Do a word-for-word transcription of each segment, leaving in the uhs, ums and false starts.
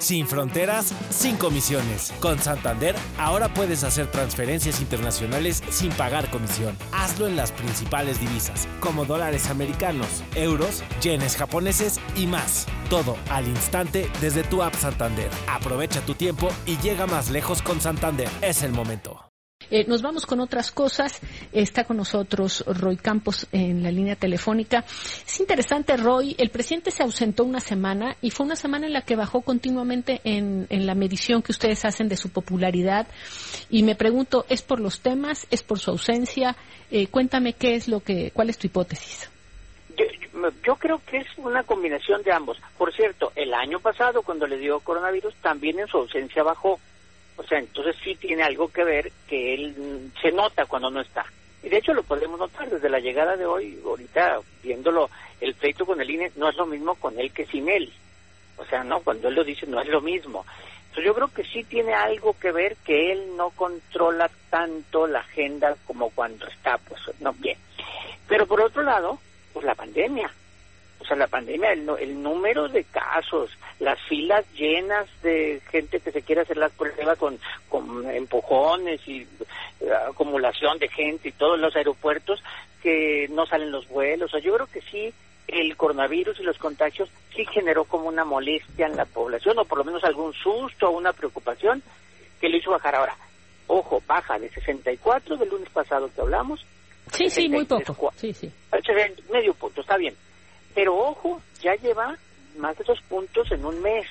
Sin fronteras, sin comisiones. Con Santander, ahora puedes hacer transferencias internacionales sin pagar comisión. Hazlo en las principales divisas, como dólares americanos, euros, yenes japoneses y más. Todo al instante desde tu app Santander. Aprovecha tu tiempo y llega más lejos con Santander. Es el momento. Eh, nos vamos con otras cosas. Está con nosotros Roy Campos en la línea telefónica. Es interesante, Roy, el presidente se ausentó una semana y fue una semana en la que bajó continuamente en, en la medición que ustedes hacen de su popularidad. Y me pregunto, ¿es por los temas? ¿Es por su ausencia? Eh, cuéntame qué es lo que, cuál es tu hipótesis. Yo, yo, yo creo que es una combinación de ambos. Por cierto, el año pasado, cuando le dio coronavirus, también en su ausencia bajó. O sea, entonces sí tiene algo que ver que él se nota cuando no está. Y de hecho lo podemos notar desde la llegada de hoy, ahorita viéndolo, el pleito con el I N E no es lo mismo con él que sin él. O sea, no, cuando él lo dice no es lo mismo. Entonces yo creo que sí tiene algo que ver que él no controla tanto la agenda como cuando está, pues, no, bien. Pero por otro lado, pues la pandemia. O sea, la pandemia, el, el número de casos, las filas llenas de gente que se quiere hacer las pruebas con, con empujones y uh, acumulación de gente y todos los aeropuertos que no salen los vuelos. O sea, yo creo que sí, el coronavirus y los contagios sí generó como una molestia en la población, o por lo menos algún susto o una preocupación que le hizo bajar. Ahora, ojo, baja de sesenta y cuatro del lunes pasado que hablamos. Sí, sí, muy poco. Sí, sí. Medio punto, está bien. Pero ojo, ya lleva más de dos puntos en un mes.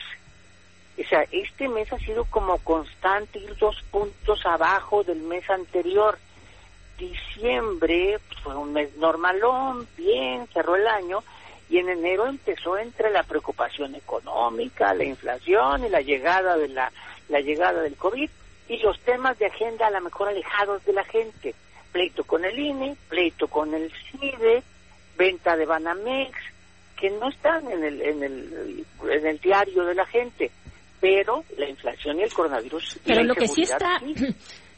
O sea, este mes ha sido como constante, ir dos puntos abajo del mes anterior. Diciembre pues, fue un mes normalón, bien, cerró el año, y en enero empezó entre la preocupación económica, la inflación y la llegada de la, la llegada del COVID, y los temas de agenda a lo mejor alejados de la gente. Pleito con el I N E, pleito con el C I D E, venta de Banamex, que no están en el, en el en el diario de la gente, pero la inflación y el coronavirus. Pero lo que sí está, sí.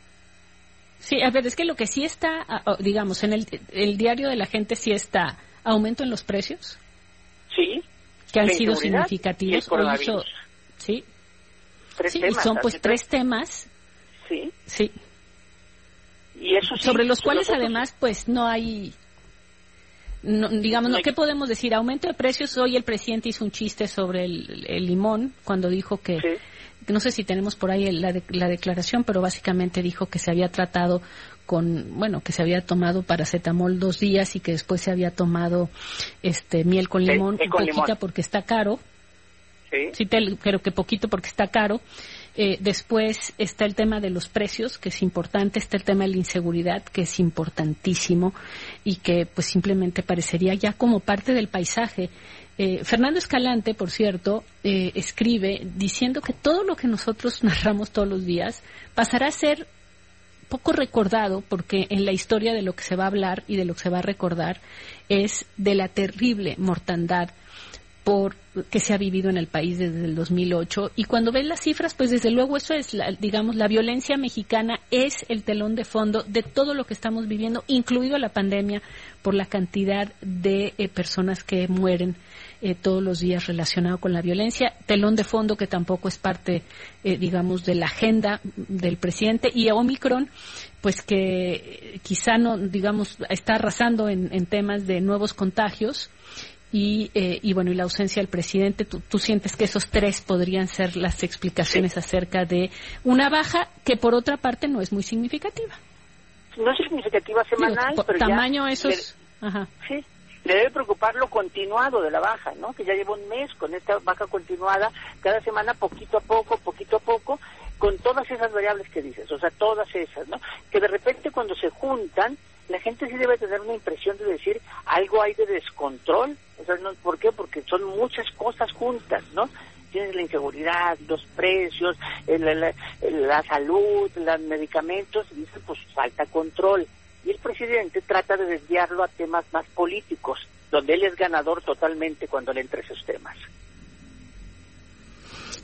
sí, a ver, es que lo que sí está, digamos, en el, el diario de la gente sí está aumento en los precios. Sí. Que han sido significativos. O hizo, sí. Tres sí, temas, y son pues tres temas. Sí. Sí. Y eso sí, sobre los cuales nosotros... además pues no hay. No, digamos, no, ¿qué podemos decir? Aumento de precios. Hoy el presidente hizo un chiste sobre el, el limón cuando dijo que, sí. no sé si tenemos por ahí la, de, la declaración, pero básicamente dijo que se había tratado con, bueno, que se había tomado paracetamol dos días y que después se había tomado este miel con limón, sí, con poquita limón. porque está caro. Sí. Sí, te, pero que poquito porque está caro. Eh, después está el tema de los precios, que es importante, está el tema de la inseguridad, que es importantísimo y que pues simplemente parecería ya como parte del paisaje. Eh, Fernando Escalante, por cierto, eh, escribe diciendo que todo lo que nosotros narramos todos los días pasará a ser poco recordado, porque en la historia de lo que se va a hablar y de lo que se va a recordar es de la terrible mortandad por que se ha vivido en el país desde el dos mil ocho, y cuando ves las cifras, pues desde luego eso es, la, digamos, la violencia mexicana es el telón de fondo de todo lo que estamos viviendo, incluido la pandemia, por la cantidad de eh, personas que mueren eh, todos los días relacionado con la violencia, telón de fondo que tampoco es parte, eh, digamos, de la agenda del presidente, y Omicron, pues que quizá no, digamos, está arrasando en, en temas de nuevos contagios. Y, eh, y bueno, y la ausencia del presidente, ¿tú, tú sientes que esos tres podrían ser las explicaciones sí. acerca de una baja que por otra parte no es muy significativa? No es significativa semanal, Digo, pero tamaño ya esos... Le, Ajá. Sí, le debe preocupar lo continuado de la baja, ¿no? Que ya lleva un mes con esta baja continuada, cada semana poquito a poco, poquito a poco, con todas esas variables que dices, o sea, todas esas, ¿no? Que de repente cuando se juntan, la gente sí debe tener una impresión de decir algo hay de descontrol. O sea, ¿no? ¿Por qué? Porque son muchas cosas juntas, ¿no? Tienes la inseguridad, los precios, el, el, el, la salud, los medicamentos, y dicen, pues falta control. Y el presidente trata de desviarlo a temas más políticos, donde él es ganador totalmente cuando le entra esos temas.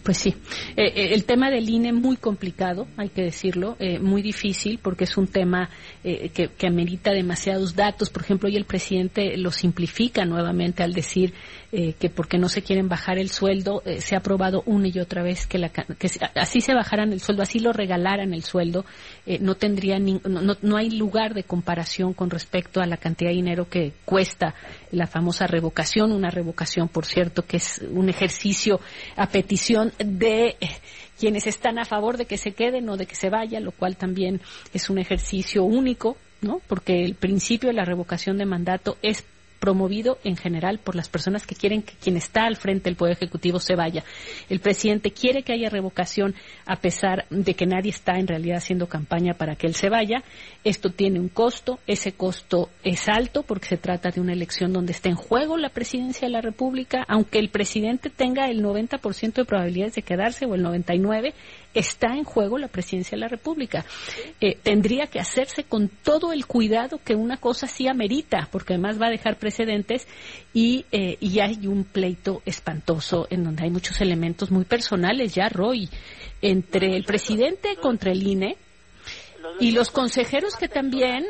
Pues sí, eh, el tema del I N E muy complicado, hay que decirlo, eh, muy difícil porque es un tema eh, que, que amerita demasiados datos. Por ejemplo, hoy el presidente lo simplifica nuevamente al decir eh, que porque no se quieren bajar el sueldo, eh, se ha aprobado una y otra vez que, la, que así se bajaran el sueldo, así lo regalaran el sueldo, eh, no tendría ni, no, no, no hay lugar de comparación con respecto a la cantidad de dinero que cuesta la famosa revocación, una revocación, por cierto, que es un ejercicio a petición de quienes están a favor de que se queden o de que se vaya, lo cual también es un ejercicio único, ¿no? Porque el principio de la revocación de mandato es promovido en general por las personas que quieren que quien está al frente del Poder Ejecutivo se vaya. El presidente quiere que haya revocación a pesar de que nadie está en realidad haciendo campaña para que él se vaya. Esto tiene un costo, ese costo es alto porque se trata de una elección donde está en juego la presidencia de la República, aunque el presidente tenga el noventa por ciento de probabilidades de quedarse o el noventa y nueve por ciento, está en juego la presidencia de la República. Eh, tendría que hacerse con todo el cuidado que una cosa sí amerita, porque además va a dejar precedentes y, eh, y hay un pleito espantoso en donde hay muchos elementos muy personales ya, Roy, entre el presidente contra el I N E y los consejeros que también...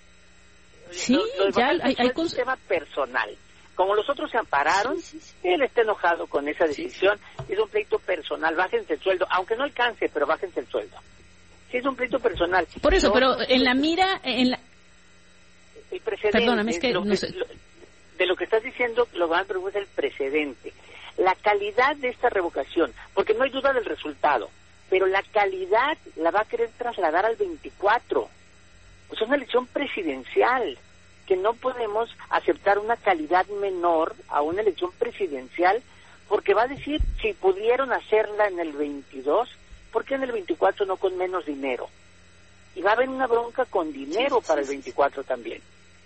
Sí, ya hay... hay un tema personal. Como los otros se ampararon, sí, sí, sí. Él está enojado con esa decisión. Sí, sí. Es un pleito personal. Bájense el sueldo, aunque no alcance, pero bájense el sueldo. Sí, es un pleito personal. Por eso, no, pero en la mira, en la... El precedente. Perdóname, es que lo no que, sé. Lo, de lo que estás diciendo, lo van a preguntar el precedente. La calidad de esta revocación, porque no hay duda del resultado, pero la calidad la va a querer trasladar al veinticuatro. Pues es una elección presidencial, que no podemos aceptar una calidad menor a una elección presidencial, porque va a decir, si pudieron hacerla en el veintidós, ¿por qué en el veinticuatro no con menos dinero? Y va a haber una bronca con dinero para el veinticuatro también.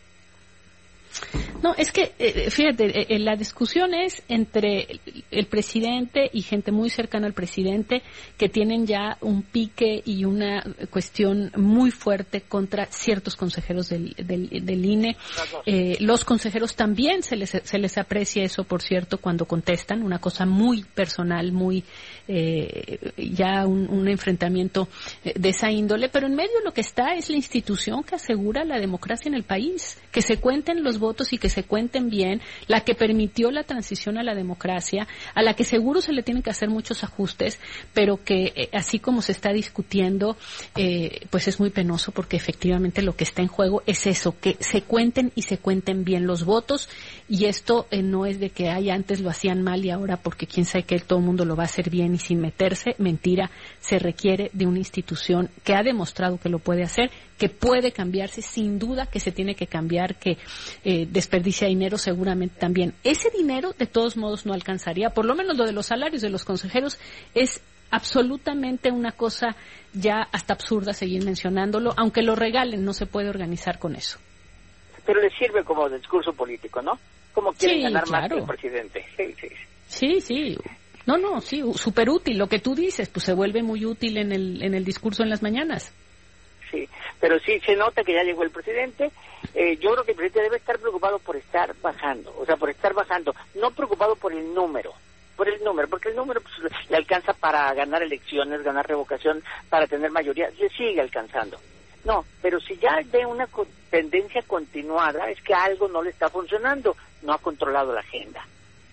No, es que, eh, fíjate, eh, la discusión es entre el, el presidente y gente muy cercana al presidente que tienen ya un pique y una cuestión muy fuerte contra ciertos consejeros del, del, del I N E. Eh, los consejeros también se les, se les aprecia eso, por cierto, cuando contestan, una cosa muy personal, muy eh, ya un, un enfrentamiento de esa índole, pero en medio lo que está es la institución que asegura la democracia en el país, que se cuenten los votos y que se cuenten bien, la que permitió la transición a la democracia, a la que seguro se le tienen que hacer muchos ajustes, pero que eh, así como se está discutiendo, eh, pues es muy penoso porque efectivamente lo que está en juego es eso, que se cuenten y se cuenten bien los votos, y esto eh, no es de que ay, antes lo hacían mal y ahora porque quién sabe que todo el mundo lo va a hacer bien y sin meterse, mentira, se requiere de una institución que ha demostrado que lo puede hacer, que puede cambiarse, sin duda que se tiene que cambiar, que eh, desperdicia dinero seguramente también. Ese dinero de todos modos no alcanzaría, por lo menos lo de los salarios de los consejeros es absolutamente una cosa ya hasta absurda seguir mencionándolo, aunque lo regalen no se puede organizar con eso. Pero le sirve como discurso político, ¿no? Como quieren sí, ganar claro. más que el presidente. Sí, sí, sí. Sí, sí. No, no, sí, súper útil. Lo que tú dices, pues se vuelve muy útil en el, en el discurso en las mañanas. Sí, pero sí se nota que ya llegó el presidente. Eh, yo creo que el presidente debe estar preocupado por estar bajando, o sea, por estar bajando, no preocupado por el número, por el número, porque el número pues, le alcanza para ganar elecciones, ganar revocación, para tener mayoría, le sigue alcanzando. No, pero si ya ve una co- tendencia continuada, es que algo no le está funcionando, no ha controlado la agenda.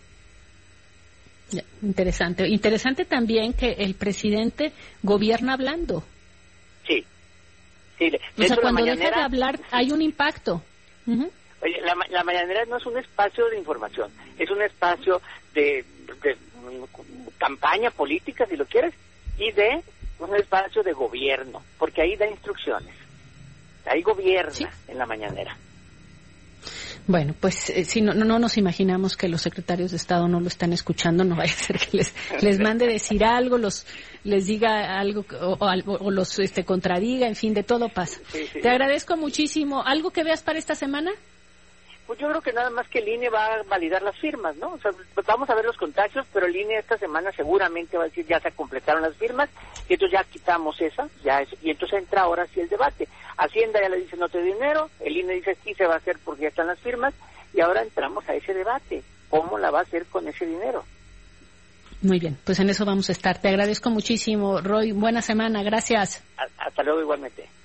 Interesante. Interesante también que el presidente gobierna hablando. Sí. Sí, o sea, cuando la deja de hablar hay un impacto. Uh-huh. Oye, la, la mañanera no es un espacio de información, es un espacio de, de, de campaña política, si lo quieres, y de un espacio de gobierno, porque ahí da instrucciones. Ahí gobierna, ¿sí?, en la mañanera. Bueno, pues eh, si no, no, no nos imaginamos que los secretarios de Estado no lo están escuchando, no vaya a ser que les les mande decir algo, los les diga algo o, o, o los este contradiga, en fin, de todo pasa. Sí, sí. Te agradezco muchísimo. ¿Algo que veas para esta semana? Pues yo creo que nada más que el I N E va a validar las firmas, ¿no? O sea, vamos a ver los contagios, pero el I N E esta semana seguramente va a decir ya se completaron las firmas, y entonces ya quitamos esa, ya es, y entonces entra ahora sí el debate. Hacienda ya le dice no te doy dinero, el I N E dice sí se va a hacer porque ya están las firmas, y ahora entramos a ese debate. ¿Cómo la va a hacer con ese dinero? Muy bien, pues en eso vamos a estar. Te agradezco muchísimo, Roy. Buena semana, gracias. Hasta luego igualmente.